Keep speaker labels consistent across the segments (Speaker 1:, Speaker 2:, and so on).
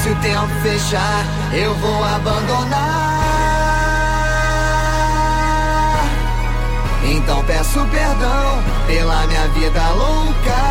Speaker 1: se o tempo fechar, eu vou abandonar. Então peço perdão pela minha vida louca.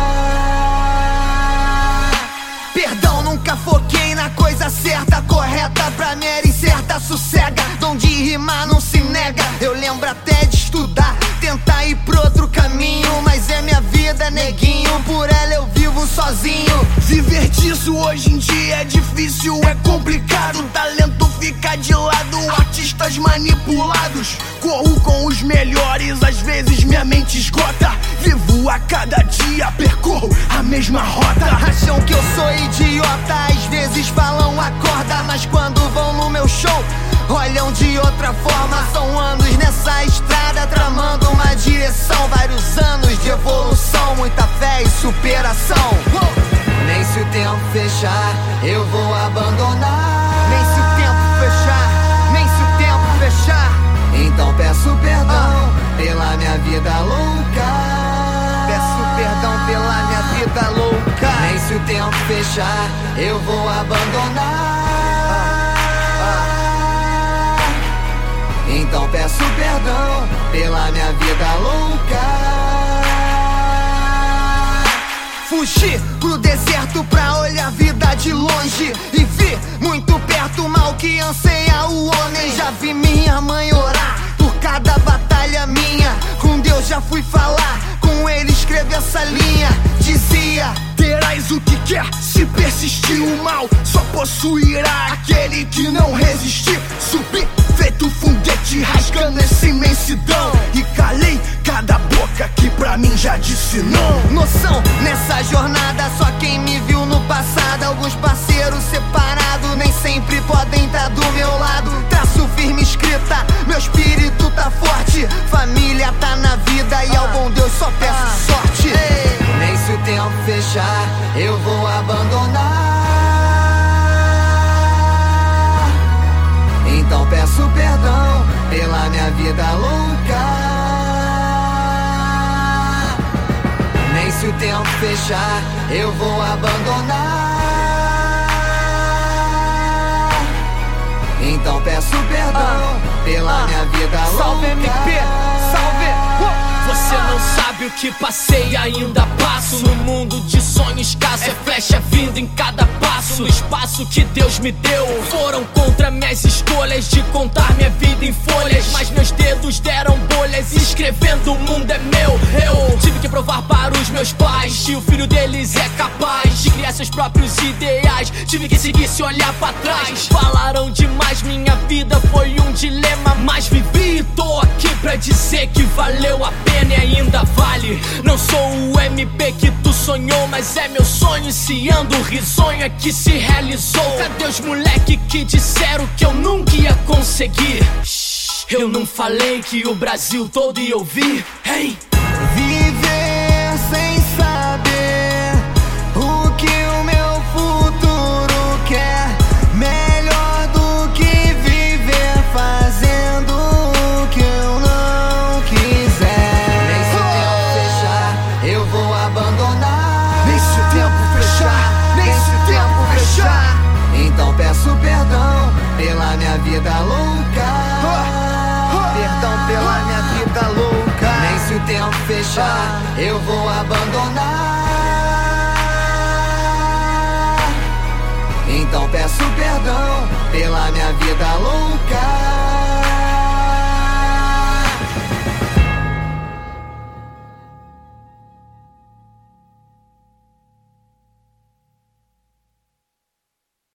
Speaker 1: Perdão, nunca foquei na coisa certa, correta pra mim era incerta. Sossega, dom de rimar não se nega. Eu lembro até de estudar, tentar ir pro outro caminho, mas é minha vida, neguinho, por ela eu vivo sozinho.
Speaker 2: Viver disso hoje em dia é difícil, é complicado. O talento fica de lado, artistas manipulados. Corro com os melhores, às vezes minha mente esgota. Vivo a cada dia, percorro a mesma rota.
Speaker 1: Acham que eu sou idiota, às vezes falam acorda, mas quando vão no meu show, olham de outra forma. São anos nessa estrada, tramando uma direção. Vários anos de evolução, muita fé e superação. Nem se o tempo fechar, eu vou abandonar. Nem se o tempo fechar, nem se o tempo fechar. Então peço perdão pela minha vida louca. Peço perdão pela minha vida louca. Nem se o tempo fechar, eu vou abandonar. Então peço perdão pela minha vida louca. Fugi pro deserto pra olhar a vida de longe e vi muito perto o mal que anseia o homem. Já vi minha mãe orar por cada batalha minha. Com Deus já fui falar, com ele escrevi essa linha. Dizia:
Speaker 2: terás o que quer, se persistir o mal só possuirá aquele que não resistir. Subi feito foguete, rasgando essa imensidão, e calei cada boca que pra mim já disse não.
Speaker 1: Noção nessa jornada, só quem me viu no passado. Alguns parceiros separados nem sempre podem estar do meu lado. Traço firme escrita, meu espírito tá forte. Família tá na vida e ao bom Deus só peço sorte. Nem se o tempo fechar, eu vou abandonar. Então peço perdão pela minha vida louca. Nem se o tempo fechar, eu vou abandonar. Então peço perdão pela minha vida louca.
Speaker 2: Salve MP, salve! Você não sabe o que passei, ainda passo no mundo de sonho escasso. É flecha vindo em cada passo. O espaço que Deus me deu foram contra minhas escolhas de contar minha vida em folhas, mas meus dedos deram bolhas escrevendo o mundo é meu. Eu tive que provar para os meus pais que o filho deles é capaz de criar seus próprios ideais. Tive que seguir se olhar pra trás. Falaram demais, minha vida foi um dilema, mas vivi e tô aqui pra dizer que valeu a pena e ainda vale. Não sou o MP que tu sonhou, mas é meu sonho iniciando o risonho é que se realizou. Cadê os moleque que disseram que eu nunca ia conseguir? Eu não falei que o Brasil todo ia ouvir. Hey!
Speaker 1: Viver sem saber o que o meu futuro quer, melhor do que viver fazendo o que eu não quiser. Nem se o tempo fechar, eu vou abandonar.
Speaker 2: Nem se o tempo fechar, nem se o tempo fechar.
Speaker 1: Então peço perdão pela minha vida louca. Perdão pela minha vida louca. Nem se o tempo fechar, eu vou abandonar. Então peço perdão pela minha vida louca.